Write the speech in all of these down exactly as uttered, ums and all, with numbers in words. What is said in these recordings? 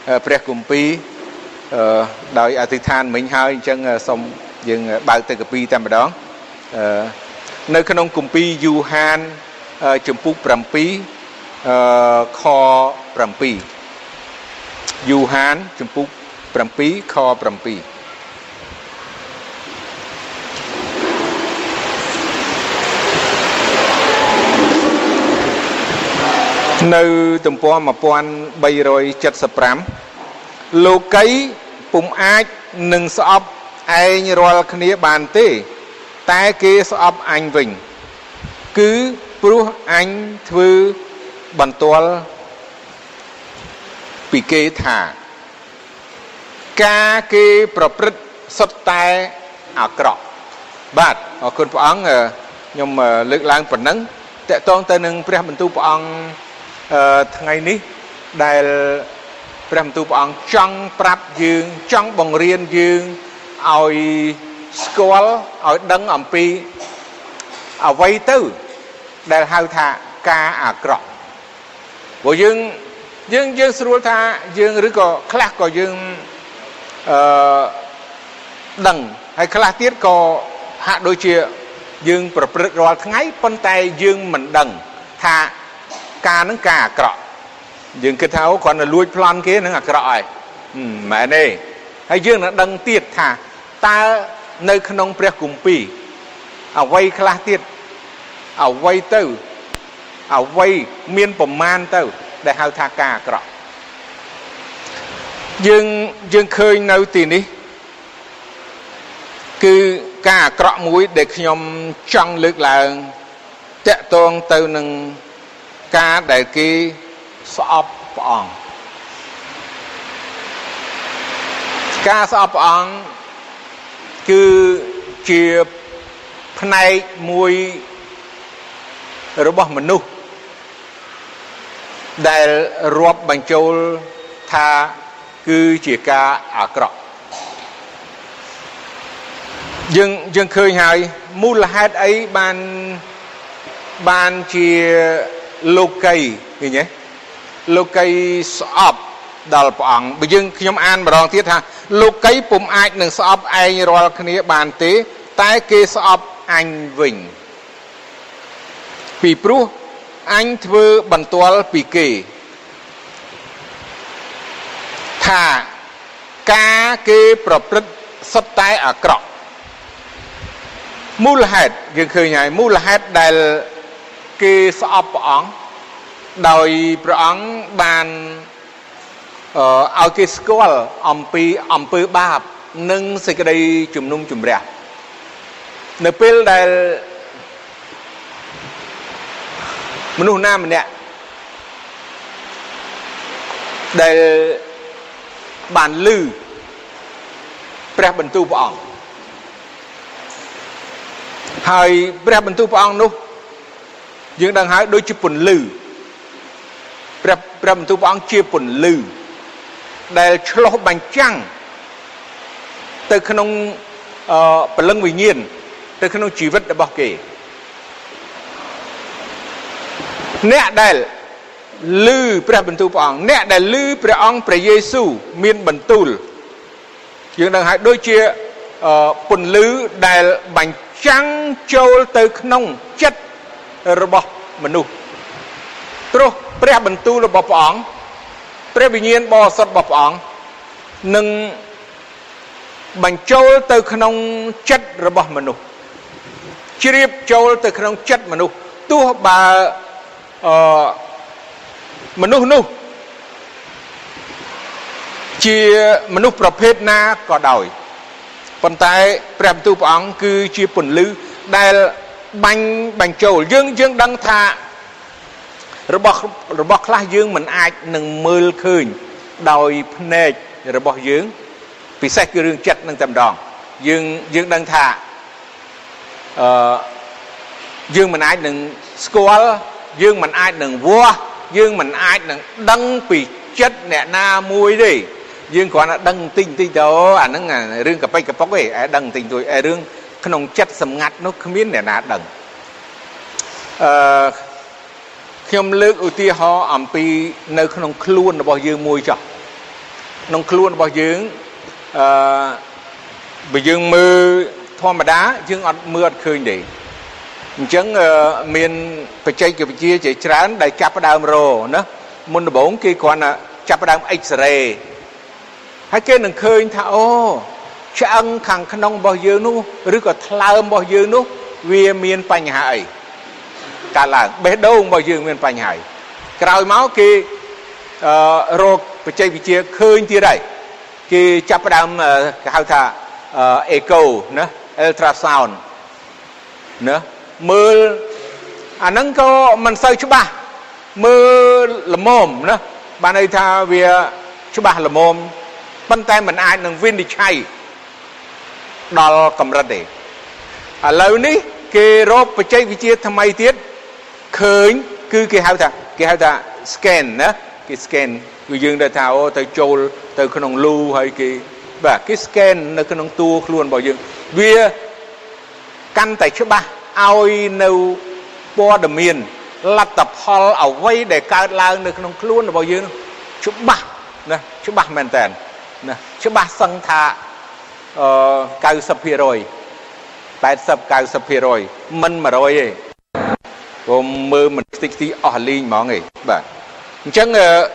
ព្រះគម្ពីរដោយអធិដ្ឋានមិញហើយអញ្ចឹងសូមយើងបើកទៅកាពីតែម្ដងនៅក្នុងគម្ពីរយូហានជំពូក7ខ7យូហានជំពូក7ខ7នៅទំព័រmột nghìn ba trăm bảy mươi lămលោកីពុំអាចនឹងស្អប់ឯងរាល់គ្នាបានទេតែគេស្អប់អញវិញគឺព្រោះអញធ្វើបន្ទាល់ពីគេថាការគេប្រព្រឹត្តសុទ្ធតែអាក្រក់បាទអរគុណព្រះអង្គខ្ញុំលើកឡើងប៉ុណ្ណឹងតកតងទៅនឹងព្រះបន្ទូលព្រះអង្គថ្ងៃនេះដែលព្រះបន្ទូលព្រះអង្គចង់ប្រាប់យើងចង់បង្រៀនយើងឲ្យស្គាល់ឲ្យដឹងអំពីអ្វីទៅដែលហៅថាការអាក្រក់ព្រោះយើងយើងយើងស្រួលថាយើងឬក៏ខ្លះក៏យើងអឺដឹងហើយខ្លះទៀតក៏ហាក់ដូចជាយើងប្រព្រឹត្តរាល់ថ្ងៃប៉ុន្តែយើងមិនដឹងថាការនឹងការអាក្រក់យើងគិតថាអូគ្រាន់តែលួចប្លន់គេនឹងអាក្រក់ហើយមិនមែនទេហើយយើងនឹងដឹងទៀតថាតើនៅក្នុងព្រះគម្ពីរអ្វីខ្លះទៀតអ្វីទៅអ្វីមានប្រមាណទៅដែលហៅថាការអាក្រក់យើងយើងឃើញនៅទីនេះគឺការអាក្រក់មួយដែលខ្ញុំចង់លើកឡើងតាក់ទងទៅនឹងការដែលគេស្អប់ព្រះអង្គការស្អប់ព្រះអង្គគឺជាផ្នែកមួយរបស់មនុស្សដែលរាប់បញ្ចូលថាគឺជាការអាក្រក់យើងយើងឃើញហើយមូលហេតុអីបានបានជាលោកីឃើញទេលោកីស្អប់ដល់ព្រះអង្គបើយើងខ្ញុំអានម្ដងទៀតថាលោកីពុំអាចនឹងស្អប់ឯងរាល់គ្នាបានទេតែគេស្អប់អញវិញពីព្រោះអញធ្វើបន្ទាល់ពីគេថាការគេប្រព្រឹត្តសុទ្ធតែអាក្រក់មូលហេតុយើងឃើញហើយមូលហេតុដែលគេស្អប់ព្រះអង្គដោយព្រះអង្គបានអឺឲ្យគេស្គាល់អំពីអំពើបាបនិងសេចក្តីជំនុំជម្រះនៅពេលដែលមនុស្សណាម្នាក់ដែលបានឮព្រះបន្ទូលព្រះអង្គហើយព្រះបន្ទូលព្រះអង្គនោះយើងដឹងហើយដូចជាពន្លឺព្រះព្រះបន្ទូលព្រះអង្គជាពន្លឺដែលឆ្លុះបញ្ចាំងទៅក្នុងអឺព្រលឹងវិញ្ញាណទៅក្នុងជីវិតរបស់គេអ្នកដែលឮព្រះបន្ទូលព្រះអង្គអ្នកដែលឮព្រះអង្គព្រះយេស៊ូវមានបន្ទូលយើងដឹងហើយដូចជាពន្លឺដែលបញ្ចាំងចូលទៅក្នុងចិត្តរបស់មនុស្សព្រោះព្រះបន្ទូលរបស់ព្រះអង្គព្រះវិញ្ញាណបរិសុទ្ធរបស់ព្រះអង្គនឹងបញ្ចូលទៅក្នុងចិត្តរបស់មនុស្សជ្រាបចូលទៅក្នុងចិត្តមនុស្សទោះបើអឺមនុស្សនោះជាមនុស្សប្រភេទណាក៏ដោយប៉ុន្តែព្រះបន្ទូលព្រះអង្គគឺជាពន្លឺដែលបាញ់បញ្ចូលយើងយើងដឹងថារបស់របស់ខ្លះយើងមិនអាចនឹងមើលឃើញដោយភ្នែករបស់យើងពិសេសគឺរឿងចិត្តនឹងតែម្ដងយើងយើងដឹងថាអឺយើងមិនអាចនឹងស្គាល់យើងមិនអាចនឹងវាស់យើងមិនអាចនឹងដឹងពីចិត្តអ្នកណាមួយទេយើងគ្រាន់តែដឹងតិចតិចទៅអាហ្នឹងរឿងកប៉ិចកប៉ុកទេឯដឹងតិចតួចឯរឿងក្នុងចិត្តសម្ងាត់នោះគ្មានអ្នកណាដឹងអឺខ្ញុំលើកឧទាហរណ៍អំពីនៅក្នុងខ្លួនរបស់យើងមួយចុះ nông khuôn bao dương bởi dương mưa thoa mà đá dương ọt mưa ọt khơi đi chẳng miền phải chạy cái chia chạy trán đầy chắp đàm rồ nữa muốn là bốn kia còn là chắp đàm X-ray hai cái nâng khơi thà ô cha ăn khẳng khăn nông bao dương nú rứa có thao bao dương nú vì miền Pành Hải cả là bé đâu bao dương miền Pành Hải cào máu kia rô phải chạy cái chia khơi như đây kia chắp đàm cái thà echo nữa ultrasound nữa mưa à nâng có mình sơi chú ba mưa là mồm nữa bạn ấy tha vì chú ba là mồm bên tay mình ai nâng viên đi chay đo cầm ra để à lâu ní cái rộp và chay vì chia tham ai tiết khởi cứ cái hao ta cái hao ta scan nữa cái scan người dương đã thao tới trôi tới cái nông lưu hay cái và cái scan nó cái nông tua luôn bảo dương vì căn tại chú ba ai nâu bò đầm miền là tập hall ở vây để cao lao được nông luôn là bao nhiêu chú ba nè chú ba mền tèn nè chú ba sân thà cao sập phía rồi tại sập cao sập phía rồi mình mà rồi ấy gồm mơ mình tích tí ở linh mọi người bạn chẳng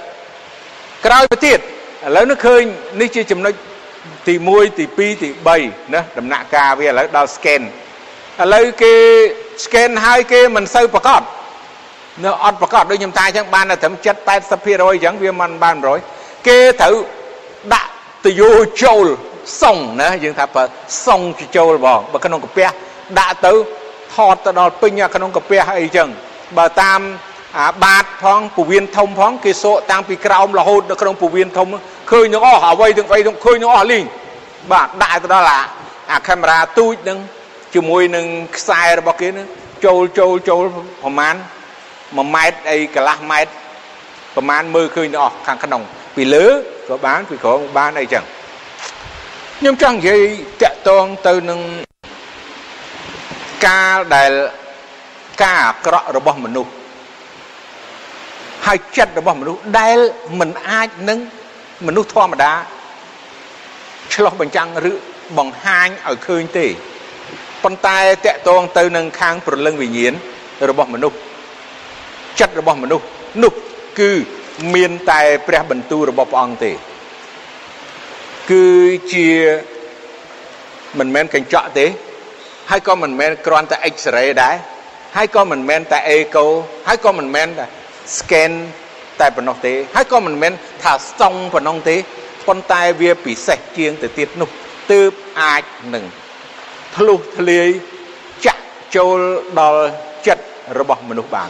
cái đó tiết lấy nó khơi ní chưa chấm nó thì môi thì pi thì bay nè đầm nạ ca về lấy đo scan lấy cái scan hai cái mình sâu bạc cọt nó ọt bạc cọt đôi nhầm tay chẳng ban là thấm chất tay sắp phía rồi chẳng vì mình ban rồi cái thử đã từ vô châu sông nữa dương tháp sông châu bò bà cái nông cà phê đã tới thọt tới đó pin nhà cái nông cà phê hay chẳng bà tam à bát phong phù viên thông phong cái số tăng pi cao là hôn được cái nông phù viên thông khơi những ó họ vây từng vây từng khơi những ó linh bà đại từ đó là à camera tui đừng chịu mùi nâng sai rồi bao kia nữa trâu trâu trâu phẩm án mà mét đây cả lá mét phẩm án mơ khơi nó khăn khăn đồng vì lứa có bán vì có bán đây chẳng nhưng chẳng gì tệ tôn từ nâng ca đại ca cọ rồi bao mình nụ hai chất rồi bao mình nụ đây mình ai nâng mình nụ thoa mà đá cho bằng chăng rự bằng hai ở khơi tê con tay tệ tôn từ nâng khang phần lưng vì nhiến rồi bỏ mình nụ chất rồi bỏ mình nụ nụ cứ miền tài pre bẩn tu rồi bỏ ông tê cứ chia mình men cảnh trọ thế hai con mình men con tại X-ray đấy hai con mình men tại echo hai con mình men tại scan tại phần nông tế hai con mình men thả xong phần nông tế con tay vía bị sạch chiêng từ tiết nụ từ ai nừng thlu thli chặt châu đo chặt rồi bỏ mình nụ bàn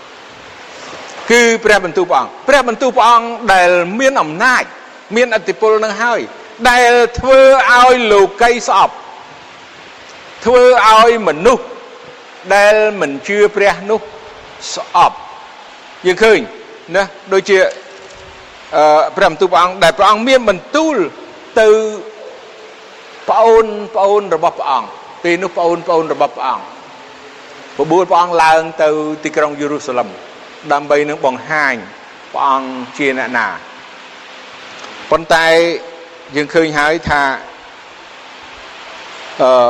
cứ pre bẩn tu bỏng pre bẩn tu bỏng để miên ẩm nai miên ati pol nâng hơi để thưa ao lù cây sọp thưa ao mình nụ để mình chưa pre nụ sọp như khơi nè đôi chia pre bẩn tu bỏng để bỏng miên mình tu từ paun paun rồi bỏ bỏng vì nó paun paun rồi bỏ bỏng và buôn bỏngឡើងtừទីក្រុង Jerusalem ដើម្បីនឹងបង្ហាញព្រះអង្គជាអ្នកណាប៉ុន្តែយើងឃើញហើយថាអឺ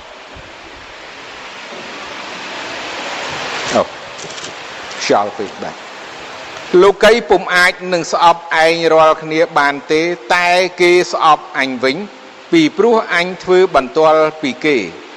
អូខ្យល់ពេកបាទលោកីពុំអាចនឹងស្អប់ឯងរាល់គ្នាបានទេតែគេស្អប់អញវិញពីព្រោះអញធ្វើបន្ទាល់ពីគេ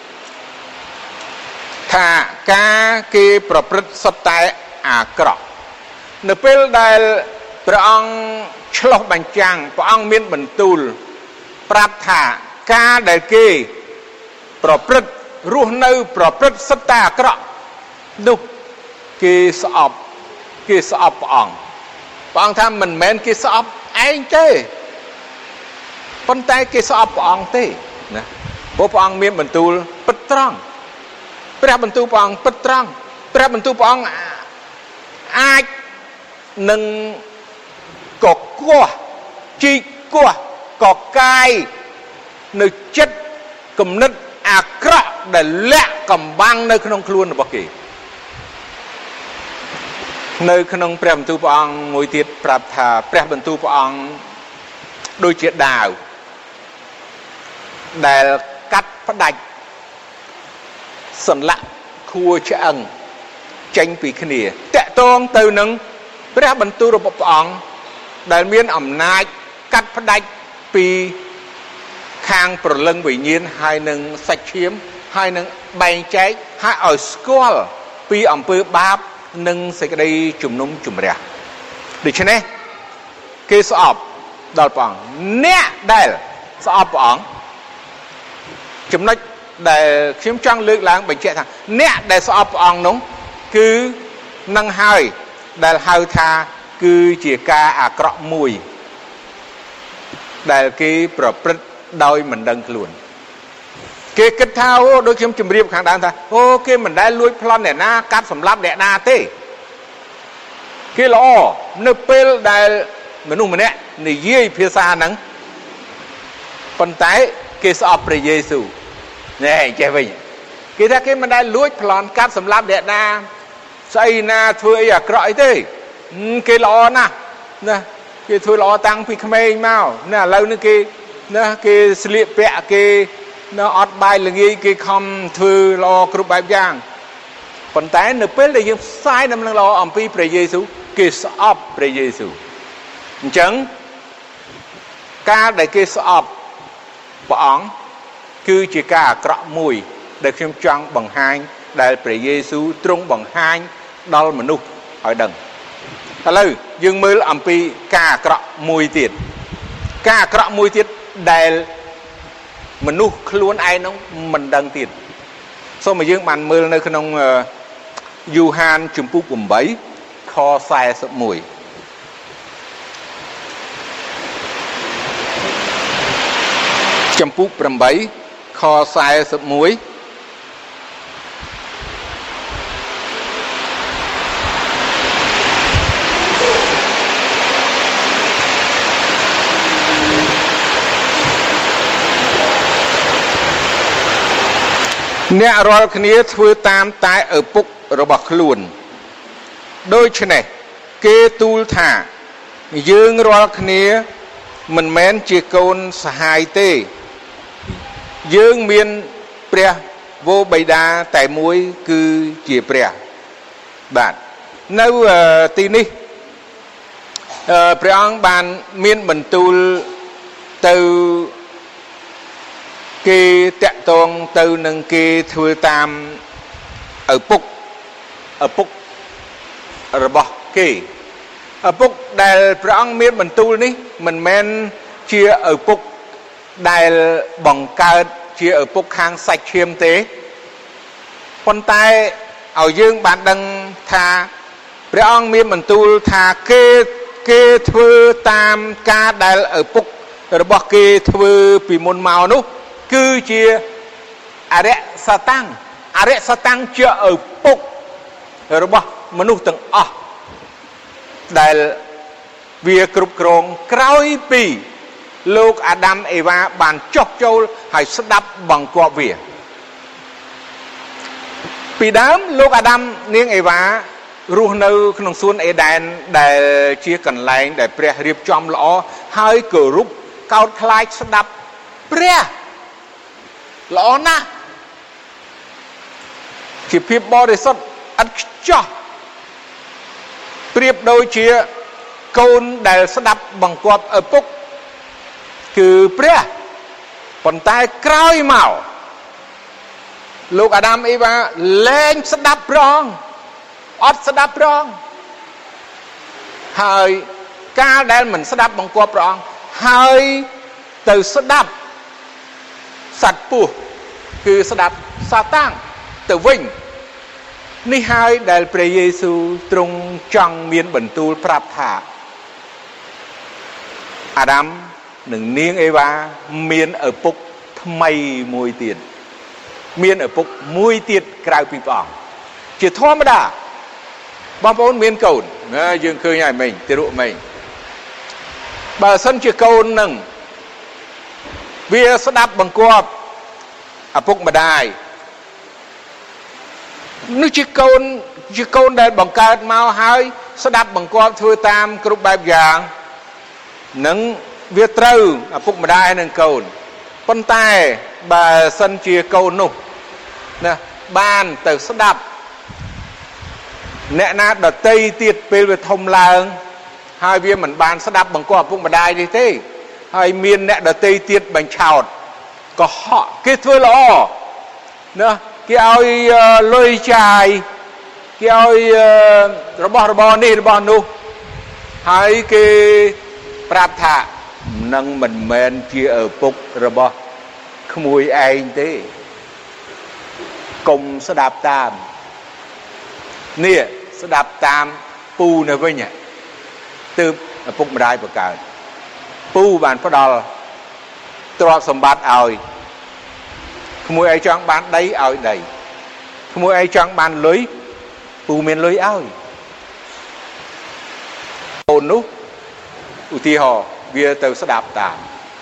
ថាការគេប្រព្រឹត្តសុទ្ធតែអាក្រក់នៅពេលដែលព្រះអង្គឆ្លុះបញ្ចាំងព្រះអង្គមានបន្ទូលប្រាប់ថាការដែលគេប្រព្រឹត្តរស់នៅប្រព្រឹត្តសុទ្ធតែអាក្រក់នោះគេស្អប់គេស្អប់ព្រះអង្គព្រះអង្គថាមិនមែនគេស្អប់ឯងទេប៉ុន្តែគេស្អប់ព្រះអង្គទេណាព្រោះព្រះអង្គមានបន្ទូលពិតត្រង់ព្រះបន្ទូលព្រះអង្គពិតត្រង់ព្រះបន្ទូលព្រះអង្គអាចនឹងកកោះជីកកោះកកាយនៅចិត្តគំនិតអាក្រក់ដែលលាក់កំបាំងនៅក្នុងខ្លួនរបស់គេនៅក្នុងព្រះបន្ទូលព្រះអង្គមួយទៀតប្រាប់ថាព្រះបន្ទូលព្រះអង្គ đôi chia đào để cắt phát đạch sần lạ khua chả ẩn tranh vì cái này tệ tôn từ nângព្រះបន្ទូលរបស់ព្រះអង្គដែលមានអំណាចកាត់ផ្ដាច់ពីខាងប្រលឹងវិញ្ញាណហើយនឹងសាច់ឈាមហើយនឹងបែងចែកហើយឲ្យស្គាល់ពីអំពើបាបនិងសេចក្តីជំនុំជម្រះដូច្នេះគេស្អប់ដល់ព្រះអង្គអ្នកដែលស្អប់ព្រះអង្គចំណុចដែលខ្ញុំចង់លើកឡើងបញ្ជាក់ថាអ្នកដែលស្អប់ព្រះអង្គនោះគឺនឹងហើយដែលហៅថាគឺជាការអាក្រក់មួយដែលគេប្រព្រឹត្តដោយមិនដឹងខ្លួនគេគិតថាអូដូចខ្ញុំជម្រាបខាងដើមថាអូគេមិនដែលលួចប្លន់អ្នកណាកាត់សម្លាប់អ្នកណាទេគេល្អនៅពេលដែលមនុស្សម្នាក់និយាយភាសាហ្នឹងប៉ុន្តែគេស្អប់ព្រះយេស៊ូវណែចេះវិញគេថាគេមិនដែលលួចប្លន់កាត់សម្លាប់អ្នកណាស្អីណាធ្វើអីអាក្រក់អីទេគេល្អណាស់ណាគេធ្វើល្អតាំងពីក្មេងមកណាឥឡូវនេះគេណាគេស្លៀកពាក់គេណាអត់បាយល្ងាយគេខំធ្វើល្អគ្រប់បែបយ៉ាងប៉ុន្តែនៅពេលដែលយើងផ្សាយដំណឹងល្អអំពីព្រះយេស៊ូវគេស្អប់ព្រះយេស៊ូវអញ្ចឹងការដែលគេស្អប់ព្រះអង្គគឺជាការអាក្រក់មួយដែលខ្ញុំចង់បង្ហាញដែលព្រះយេស៊ូវទ្រង់បង្ហាញដល់មនុស្សឲ្យដឹងឥឡូវយើងមើលអំពីការអាក្រក់មួយទៀតការអាក្រក់មួយទៀតដែលមនុស្សខ្លួនឯងនោះមិនដឹងទៀតសូមឲ្យយើងបានមើលនៅក្នុងយូហានជំពូកeightខforty-oneជំពូកeightខforty-oneអ្នករាល់គ្នាធ្វើតាមតែឪពុករបស់ខ្លួនដូច្នេះគេទូលថាយើងរាល់គ្នាមិនមែនជាកូនសហាយទេយើងមានព្រះវរបិតាតែមួយគឺជាព្រះបាទនៅទីនេះព្រះអង្គបានមានបន្ទូលទៅគេតាក់ទងទៅនឹងគេធ្វើតាមឪពុកឪពុករបស់គេឪពុកដែលព្រះអង្គមានបន្ទូលនេះមិនមែនជាឪពុកដែលបង្កើតជាឪពុកខាងសាច់ឈាមទេប៉ុន្តែឲ្យយើងបានដឹងថាព្រះអង្គមានបន្ទូលថាគេគេធ្វើតាមការដែលឪពុករបស់គេធ្វើពីមុនមកនោះគឺជាអរិយសតាំងអរិយសតាំងជាឪពុករបស់មនុស្សទាំងអស់ដែលវាគ្រប់គ្រងក្រោយពីលោកអាដាមអេវ៉ាបានចុះចូលហើយស្ដាប់បង្គាប់វាពីដើមលោកអាដាមនាងអេវ៉ារស់នៅក្នុងសួនអេដែនដែលជាកន្លែងដែលព្រះរៀបចំល្អហើយគោរពកោតខ្លាចស្ដាប់ព្រះល្អណាស់ជាភាពបរិសុទ្ធឥតខ្ចោះប្រៀបដូចជាកូនដែលស្ដាប់បង្គាប់ឪពុកគឺព្រះប៉ុន្តែក្រោយមកលោកអាដាមអេវ៉ាលែងស្ដាប់ព្រះអង្គអត់ស្ដាប់ព្រះអង្គហើយកាលដែលមិនស្ដាប់បង្គាប់ព្រះអង្គហើយទៅស្ដាប់សត្វពស់គឺស្ដាប់សាតាំងទៅវិញនេះហើយដែលព្រះយេស៊ូវទ្រង់ចង់មានបន្ទូលប្រាប់ថាអាដាមនិងនាងអេវ៉ាមានឪពុកថ្មីមួយទៀតមានឪពុកមួយទៀតក្រៅពីព្រះអង្គជាធម្មតាបងប្អូនមានកូនណាយើងឃើញហើយមិញទារកមិញបើសិនជាកូននឹងវាស្ដាប់បង្គាប់ឪពុកម្ដាយនោះជាកូនជាកូនដែលបង្កើតមកហើយស្ដាប់បង្គាប់ធ្វើតាមគ្រប់បែបយ៉ាងនឹងវាត្រូវឪពុកម្ដាយនិងកូនប៉ុន្តែបើសិនជាកូននោះណាបានទៅស្ដាប់អ្នកណាដតីទៀតពេលវាធំឡើងហើយវាមិនបានស្ដាប់បង្គាប់ឪពុកម្ដាយនេះទេហើយមានអ្នកដតីទៀតបញ្ឆោតកុហកគេធ្វើល្អណាគេឲ្យលុយចាយគេឲ្យរបស់របរនេះរបស់នោះហើយគេប្រាប់ថានឹងមិនមែនជាឪពុករបស់ក្មួយឯងទេកុំស្ដាប់តាមនេះស្ដាប់តាមពូនៅវិញទើបឪពុកម្ដាយបង្កើតពូបានផ្ដល់ទ្រព្យសម្បត្តិឲ្យក្មួយឯងចង់បានដីឲ្យដីក្មួយឯងចង់បានលុយពូមានលុយឲ្យកូននោះឧទាហរណ៍វាទៅស្ដាប់តាម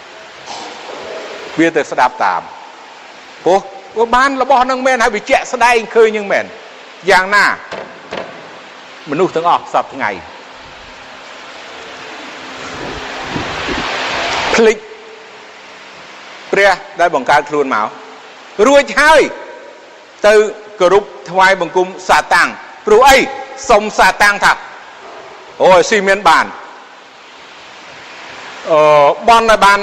វាទៅស្ដាប់តាមព្រោះវាបានរបស់នឹងមែនហើយវាជាក់ស្ដែងឃើញនឹងមែនយ៉ាងណាមនុស្សទាំងអស់សពថ្ងៃភ្លេចព្រះដែលបង្កើតខ្លួនមករួចហើយទៅគោរពថ្វាយបង្គំសាតាំងព្រោះអីសុំសាតាំងថាអូយស៊ីមានបានអឺបនឲ្យបាន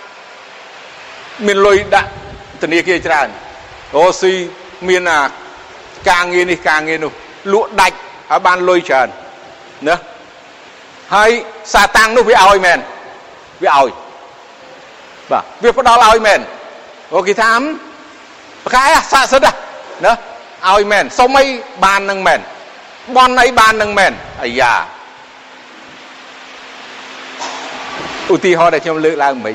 មានលុយដាក់ធនាគារច្រើនអូស៊ីមានអាការងារនេះការងារនោះលក់ដាច់ឲ្យបានលុយច្រើនណាហើយសាតាំងនោះវាឲ្យមែនវាឲ្យបាទវាផ្ដល់ឲ្យមែនអូគេថាប្រកាយស័ក្តិសិទ្ធិណាឲ្យមែនសុំអីបាននឹងមែនបនអីបាននឹងមែនអាយ៉ាឧទាហរណ៍ដែលខ្ញុំលើកឡើងមិញ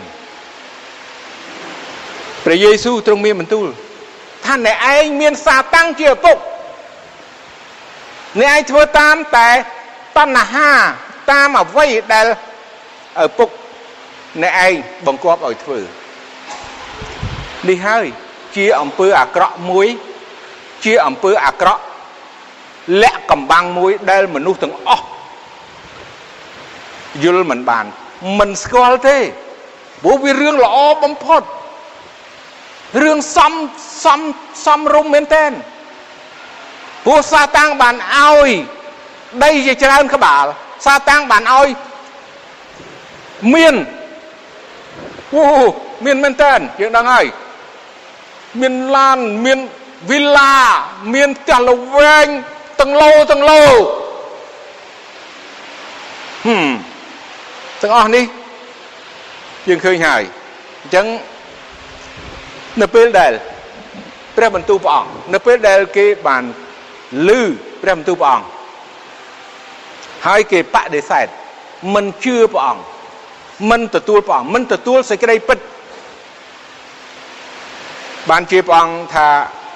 ព្រះយេស៊ូវទ្រង់មានបន្ទូលថាអ្នកឯងមានសាតាំងជាឪពុកអ្នកឯងធ្វើតាមតែតណ្ហាតាមអ្វីដែលឪពុកអ្នកឯងបង្គាប់ឲ្យធ្វើនេះហើយជាអំពើអាក្រក់មួយជាអំពើអាក្រក់លាក់កំបាំងមួយដែលមនុស្សទាំងអស់យល់មិនបានមិនស្គាល់ទេព្រោះវារឿងល្អបំផុតរឿងសំសំសំរុំមែនទែនព្រោះសាតាំងបានឲ្យដីជាច្រើនក្បាលសាតាំងបានឲ្យមានអូមានមែនទែនយើងដឹងហើយមានឡានមានវីឡាមានផ្ទះល្វែងទាំងឡូទាំងឡូហឹមទាំងអស់នេះយើងឃើញហើយអញ្ចឹងនៅពេលដែលព្រះបន្ទូលព្រះអង្គនៅពេលដែលគេបានឮព្រះបន្ទូលព្រះអង្គហើយគេបដិសេធមិនជឿព្រះអង្គមិនទទួលព្រះអង្គមិនទទួលសេចក្តីពិតបានជាព្រះអង្គថា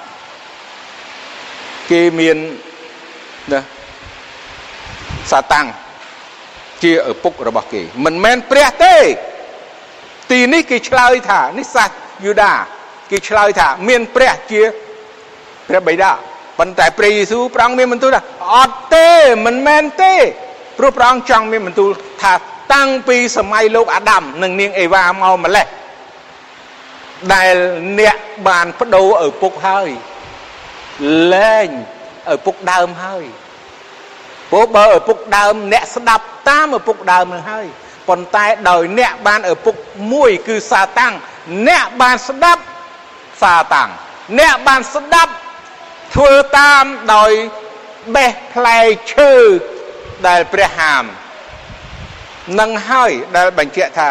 គេមានណាសាតាំងជាឪពុករបស់គេមិនមែនព្រះទេទីនេះគេឆ្លើយថានេះសាសយូដាគេឆ្លើយថាមានព្រះជាព្រះបិតាប៉ុន្តែព្រះយេស៊ូវព្រះអង្គមានបន្ទូលថាអត់ទេមិនមែនទេព្រោះព្រះអង្គចង់មានបន្ទូលថាតាំងពីសម័យលោកអាដាមនិងនាងអេវ៉ាមកម្លេះដែលអ្នកបានបដូរឪពុកហើយលែងឪពុកដើមហើយព្រោះបើឪពុកដើមអ្នកស្ដាប់តាមឪពុកដើមនឹងហើយប៉ុន្តែដោយអ្នកបានឪពុកមួយគឺសាតាំងអ្នកបានស្ដាប់សាតាំងអ្នកបានស្ដាប់ធ្វើតាមដោយបេះផ្លែឈើដែលព្រះហាមនឹងហើយដែលបញ្ជាក់ថា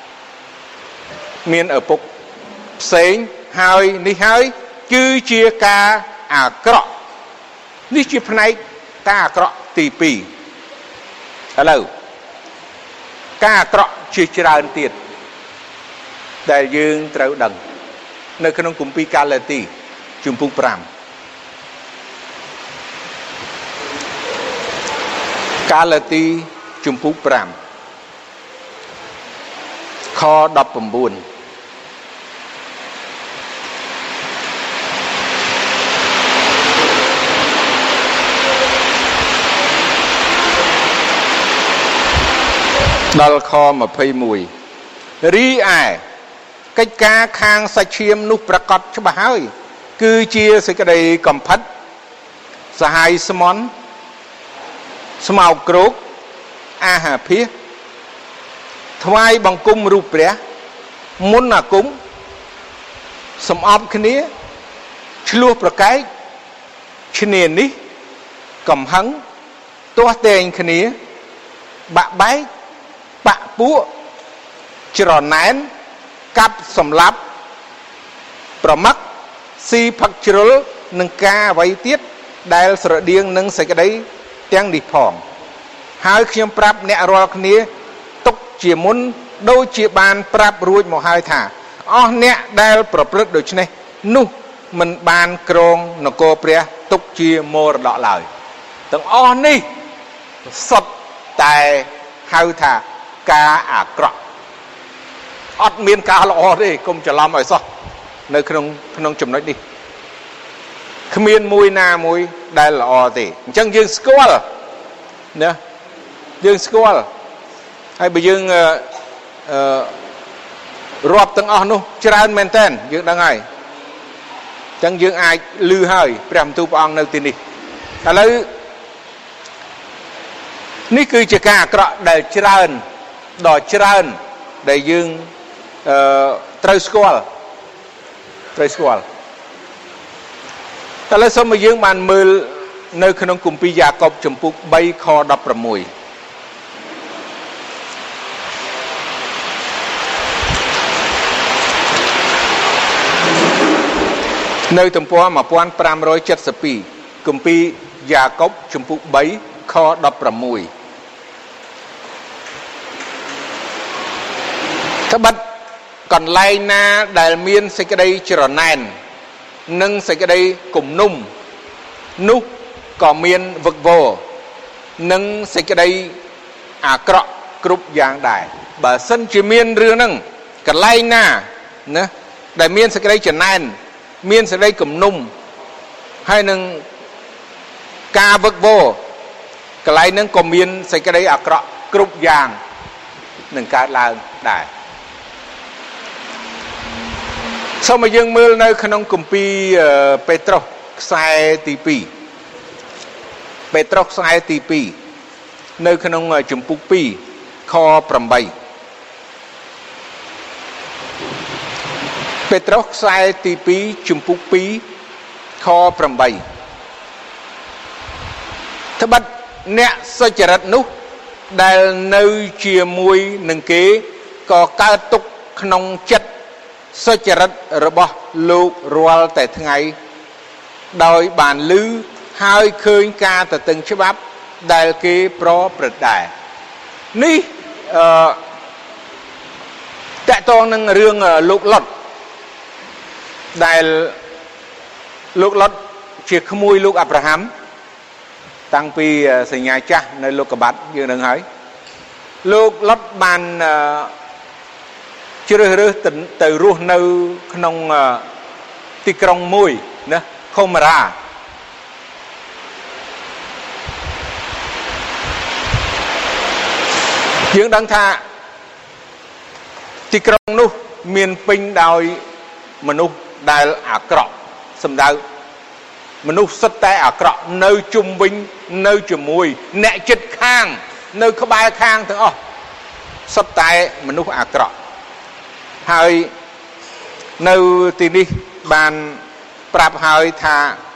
មានឪពុកផ្សេងហើយនេះហើយគឺជាការអាក្រក់នេះជាផ្នែកការអាក្រក់ទីពីរឥឡូវការអាក្រក់ជាច្រើនទៀតដែលយើងត្រូវដឹងនៅក្នុងគម្ពីរកាឡាទីជំពូកប្រាំកាឡាទីជំពូកប្រាំខដប់៩ដល់ខម្ភៃមួយរីឯកិច្ចការខាងសាច់ឈាមនោះប្រកាសច្បាស់ហើយគឺជាសេចក្តីកំផិតសហាយស្មន់ស្មោកគ្រោកអាហាភិសថ្វាយបង្គំរូបព្រះមុនអាគមសំអប់គ្នាឆ្លោះប្រកែកឈ្នានេះកំហឹងទាស់តែងគ្នាបាក់បែកបាក់ពួកច្រណែនកាប់សម្លាប់ប្រមឹកស៊ីផឹកជ្រុលនឹងការអ្វីទៀតដែលស្រដៀងនឹងសេចក្តីទាំងនេះផងហើយខ្ញុំប្រាប់អ្នករាល់គ្នាទុកជាមុនដូចជាបានប្រាប់រួចមកហើយថាអស់អ្នកដែលប្រព្រឹត្តដូច្នេះនោះមិនបានគ្រងនគរព្រះទុកជាមរតកឡើយទាំងអស់នេះសុទ្ធតែហៅថាការអាក្រក់អត់មានការល្អទេកុំច្រឡំឲ្យសោះនៅក្នុងក្នុងចំណុចនេះគ្មានមួយណាមួយដែលល្អទេអញ្ចឹងយើងស្គាល់ណាយើងស្គាល់ហើយបើយើងអឺរាប់ទាំងអស់នោះច្រើនមែនតើយើងដឹងហើយអញ្ចឹងយើងអាចឮហើយព្រះបន្ទូលព្រះអង្គនៅទីនេះឥឡូវនេះគឺជាការអាក្រក់ដែលច្រើនដល់ច្រើនដែលយើងអឺត្រូវស្គាល់ត្រូវស្គាល់តែឥឡូវសូមឲ្យយើងបានមើលនៅក្នុងគម្ពីរយ៉ាកុបជំពូកបីខដប់ប្រាំមួយនៅទំព័រmột nghìn năm trăm bảy mươi haiគម្ពីរយ៉ាកុបជំពូកបីខដប់ប្រាំមួយត្បិតកន្លែងណាដែលមានសេចក្តីច្រណែននិងសេចក្តីគំនុំនោះក៏មានវឹកវរនិងសេចក្តីអាក្រក់គ្រប់យ៉ាងដែរបើសិនជាមានរឿងហ្នឹងកន្លែងណាណាដែលមានសេចក្តីច្រណែនមានសេចក្តីគំនុំហើយនឹងការវឹកវរកន្លែងហ្នឹងក៏មានសេចក្តីអាក្រក់គ្រប់យ៉ាងនឹងកើតឡើងដែរសូមឲ្យយើងមើលនៅក្នុងគម្ពីរពេត្រុសខ្សែទីពីរពេត្រុសខ្សែទីពីរនៅក្នុងជំពូកពីរខប្រាំបីពេត្រុសខ្សែទីពីរជំពូកពីរខប្រាំបីត្បិតអ្នកសុចរិតនោះដែលនៅជាមួយនឹងគេក៏កើតទុកក្នុងចិត្តសុចរិតរបស់លោករាល់តែថ្ងៃដោយបានឮហើយឃើញការទទឹងច្បាប់ដែលគេប្រព្រឹត្តដែរនេះអឺតកតងនឹងរឿងលោកលុតដែលលោកលុតជាក្មួយលោកអាប់រ៉ាហាំតាំងពីសញ្ញាចាស់នៅលោកកបាត់យើងនឹងហើយលោកលុតបានជ្រើសរើសទៅរស់នៅក្នុងទីក្រុងមួយណាខូម៉ារ៉ាយើងដឹងថាទីក្រុងនោះមានពេញដោយមនុស្សដែលអាក្រក់សម្ដៅមនុស្សសុទ្ធតែអាក្រក់នៅជុំវិញនៅជាមួយអ្នកជិតខាងនៅក្បែរខាងទាំងអស់សុទ្ធតែមនុស្សអាក្រក់ហើយនៅទីនេះបានប្រាប់ហើយថា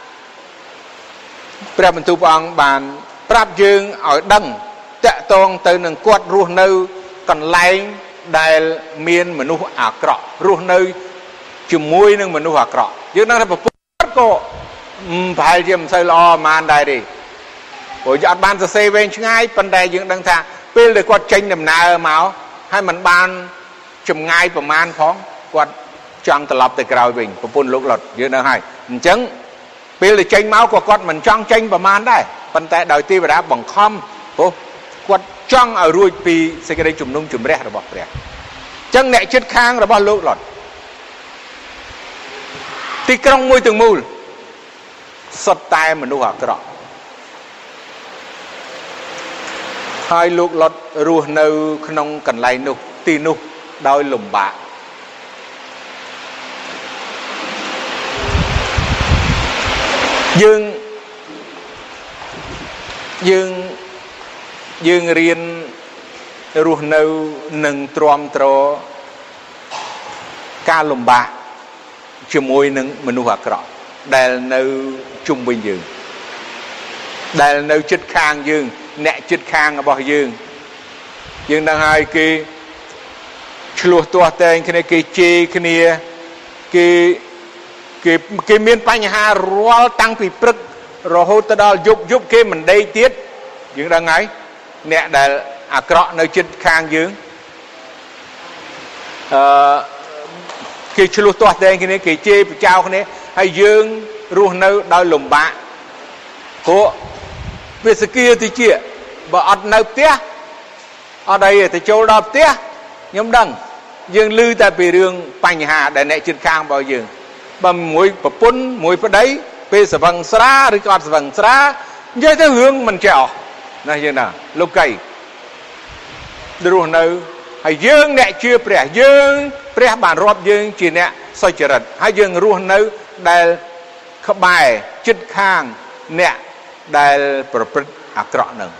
ព្រះបន្ទូលព្រះអង្គបានប្រាប់យើងឲ្យដឹងតាក់ទងទៅនឹងគាត់រស់នៅកន្លែងដែលមានមនុស្សអាក្រក់រស់នៅជាមួយនឹងមនុស្សអាក្រក់យើងដឹងថាប្រពន្ធក៏ប្រហែលជាមិនសូវល្អប៉ុន្មានដែរទេព្រោះយើងអត់បានសរសេរវែងឆ្ងាយប៉ុន្តែយើងដឹងថាពេលដែលគាត់ចេញដំណើរមកហើយមិនបានចម្ងាយប្រមាណផងគាត់ចង់ត្រឡប់ទៅក្រោយវិញប្រពន្ធលោកលុតយើងដឹងហើយអញ្ចឹងពេលដែលចេញមកក៏គាត់មិនចង់ចេញប្រមាណដែរប៉ុន្តែដោយទេវតាបង្ខំព្រោះគាត់ចង់ឲ្យរួចពីសេចក្តីជំនុំជម្រះរបស់ព្រះអញ្ចឹងអ្នកជិតខាងរបស់លោកលុតទីក្រុងមួយទាំងមូលសុទ្ធតែមនុស្សអាក្រក់ហើយលោកលុតរស់នៅក្នុងកន្លែងនោះទីនោះដោយលំបាកយើងយើងយើងរៀនរស់នៅនឹងទ្រាំទ្រការលំបាកជាមួយនឹងមនុស្សអាក្រក់ដែលនៅជុំវិញយើងដែលនៅជិតខាងយើងអ្នកជិតខាងរបស់យើងយើងនឹងឲ្យគេឆ្លោះទាស់តែងគ្នាគេជេរគ្នាគេគេគេមានបញ្ហារាល់តាំងពីព្រឹករហូតទៅដល់យប់យប់គេមិនដេកទៀតយើងដឹងហើយអ្នកដែលអាក្រក់នៅជិតខាងយើងអឺគេឆ្លោះទាស់តែងគ្នាគេជេរបចោគ្នាហើយយើងរស់នៅដោយលំបាកព្រោះវាសគាតិចបើអត់នៅផ្ទះអត់អីទៅចូលដល់ផ្ទះខ្ញុំដឹងយើងឮតែពីរឿងបញ្ហាដែលអ្នកជិតខាងរបស់យើងបើមួយប្រពន្ធមួយប្តីពេលស្វឹងស្រាឬក៏អត់ស្វឹងស្រានិយាយទៅរឿងមិនចេះអស់ណាយើងណាលោកកៃរស់នៅហើយយើងអ្នកជឿព្រះយើងព្រះបានរាប់យើងជាអ្នកសុចរិតហើយយើងរស់នៅដែលក្បែរជិតខាងអ្នកដែលប្រព្រឹត្តអាក្រក់នឹង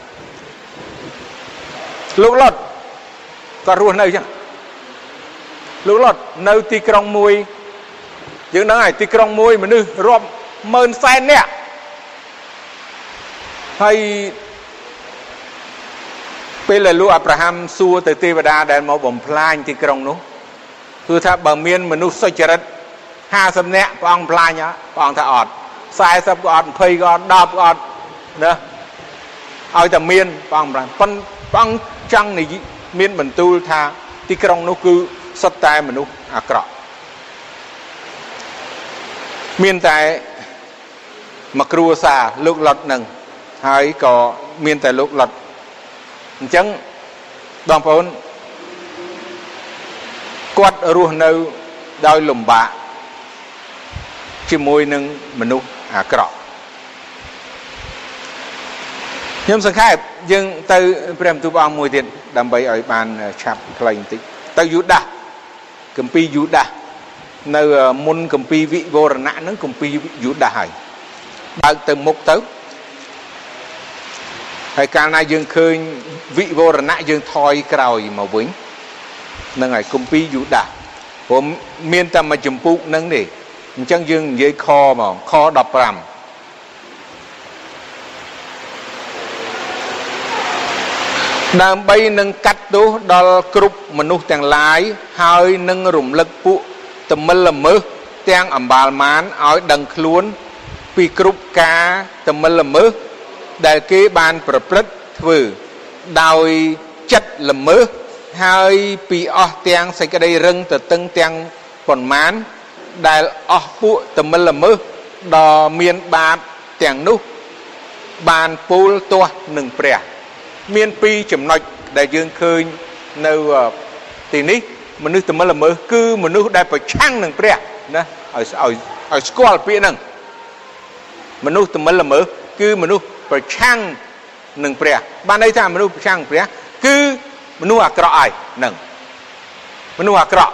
លោកលុតក៏រស់នៅចឹងលោកលុតនៅទីក្រុងមួយយើងដឹងហើយទីក្រុងមួយមនុស្សរាប់ម៉ឺនសែននាក់ហើយពេលដែលលោកអាប់រ៉ាហាំសួរទៅទេវតាដែលមកបំផ្លាញទីក្រុងនោះគឺថាបើមានមនុស្សសុចរិតห้าสิบនាក់ព្រះអង្គផ្លាញព្រះអង្គថាអត់สี่สิบក៏អត់ยี่สิบក៏អត់tenក៏អត់ណាឲ្យតែមានព្រះអង្គប្រាំប៉ុន្តែព្រះអង្គចង់និយាយមានបន្ទូលថាទីក្រុងនោះគឺសុទ្ធតែមនុស្សអាក្រក់មានតែមកគ្រួសារលោកលុតនឹងហើយក៏មានតែលោកលុតអញ្ចឹងបងប្អូនគាត់រស់នៅដោយលំបាកជាមួយនឹងមនុស្សអាក្រក់ខ្ញុំសង្ខេបយើងទៅព្រះបន្ទូលព្រះអង្គមួយទៀតដើម្បីឲ្យបានឆាប់ខ្លីបន្តិចទៅយូដាសគម្ពីរយូដាសនៅមុនគម្ពីរវិវរណៈហ្នឹងគម្ពីរយូដាសហើយបើកទៅមុខទៅហើយកាលណាយើងឃើញវិវរណៈយើងថយក្រោយមកវិញហ្នឹងហើយគម្ពីរយូដាសព្រោះមានតែមួយចម្ពោះហ្នឹងទេអញ្ចឹងយើងនិយាយខហ្មងខដប់ប្រាំដើម្បីនឹងកាត់ទោសដល់គ្រប់មនុស្សទាំងឡាយហើយនឹងរំលឹកពួកតមិលល្មើសទាំងអម្បាលមានឲ្យដឹងខ្លួនពីគ្រប់ការតមិលល្មើសដែលគេបានប្រព្រឹត្តធ្វើដោយចិត្តល្មើសហើយពីអស់ទាំងសេចក្តីរឹងទទឹងទាំងប៉ុន្មានដែលអស់ពួកតមិលល្មើសដ៏មានបាបទាំងនោះបានពោលទាស់នឹងព្រះមានពីរចំណុចដែលយើងឃើញនៅទីនេះមនុស្សតមិលល្មើសគឺមនុស្សដែលប្រឆាំងនឹងព្រះណាឲ្យឲ្យឲ្យស្គាល់ពាក្យហ្នឹងមនុស្សតមិលល្មើសគឺមនុស្សប្រឆាំងនឹងព្រះបានន័យថាមនុស្សប្រឆាំងព្រះគឺមនុស្សអាក្រក់ហើយហ្នឹងមនុស្សអាក្រក់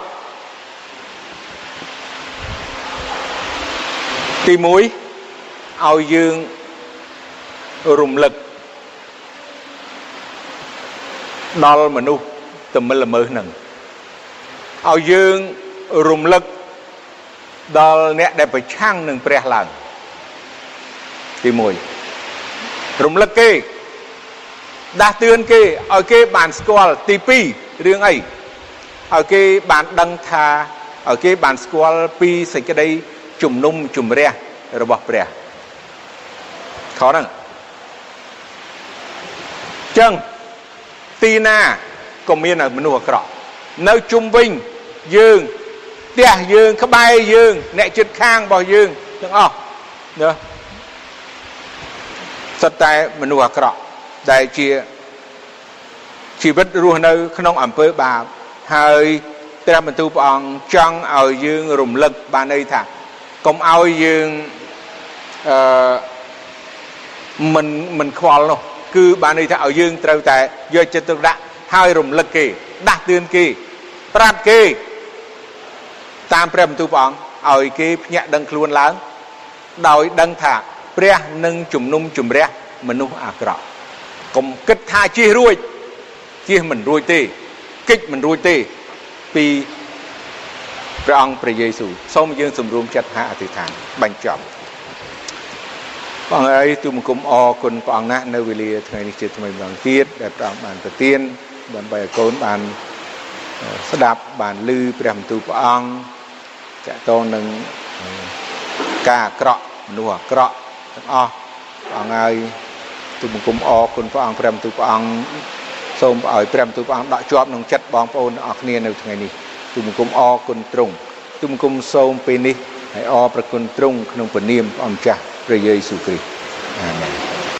ទីមួយឲ្យយើងរំលឹកដល់មនុស្សតមិលល្មើសហ្នឹងឲ្យយើងរំលឹកដល់អ្នកដែលប្រឆាំងនឹងព្រះឡើងទីមួយរំលឹកគេដាស់តឿនគេឲ្យគេបានស្គាល់ទីពីររឿងអីឲ្យគេបានដឹងថាឲ្យគេបានស្គាល់ពីសេចក្តីជំនុំជម្រះរបស់ព្រះខហ្នឹងចឹងទីណាក៏មានមនុស្សអាក្រក់នៅជុំវិញយើងផ្ទះយើងក្បែរយើងអ្នកជិតខាងរបស់យើងទាំងអស់ណាសុទ្ធតែមនុស្សអាក្រក់ដែលជាជីវិតរស់នៅក្នុងអំពើបាបហើយព្រះបន្ទូលព្រះអង្គចង់ឲ្យយើងរំលឹកបានន័យថាកុំឲ្យយើងអឺមិនមិនខ្វល់នោះគឺបានន័យថាឲ្យយើងត្រូវតែយកចិត្តទុកដាក់ហើយរំលឹកគេដាស់តឿនគេប្រាប់គេតាមព្រះបន្ទូលព្រះអង្គឲ្យគេភ្ញាក់ដឹងខ្លួនឡើងដោយដឹងថាព្រះនឹងជំនុំជម្រះមនុស្សអាក្រក់កុំគិតថាជិះរួចជិះមិនរួចទេកិច្ចមិនរួចទេពីព្រះអង្គព្រះយេស៊ូវសូមយើងសម្រួមចិត្តហាអធិដ្ឋានបញ្ចប់ព្រះអង្គអើយទូលបង្គំអរគុណព្រះអង្គណាស់នៅវេលាថ្ងៃនេះជាថ្មីម្ដងទៀតដែលព្រះអង្គបានប្រទានដើម្បីឲ្យកូនបានស្ដាប់បានឮព្រះបន្ទូលព្រះអង្គតាក់ទងនឹងការអាក្រក់មនុស្សអាក្រក់ទាំងអស់ព្រះអង្គហើយទូលបង្គំអរគុណព្រះអង្គព្រះបន្ទូលព្រះអង្គសូមឲ្យព្រះបន្ទូលព្រះអង្គដកជាប់ក្នុងចិត្តបងប្អូនទាំងអស់គ្នានៅថ្ងៃនេះទូលបង្គំអរគុណទ្រង់ទូលបង្គំសូមពេលនេះឲ្យអរព្រគុណទ្រង់ក្នុងព្រះនាមព្រះអង្គម្ចាស់ព្រះយេស៊ូវគ្រីស្ទ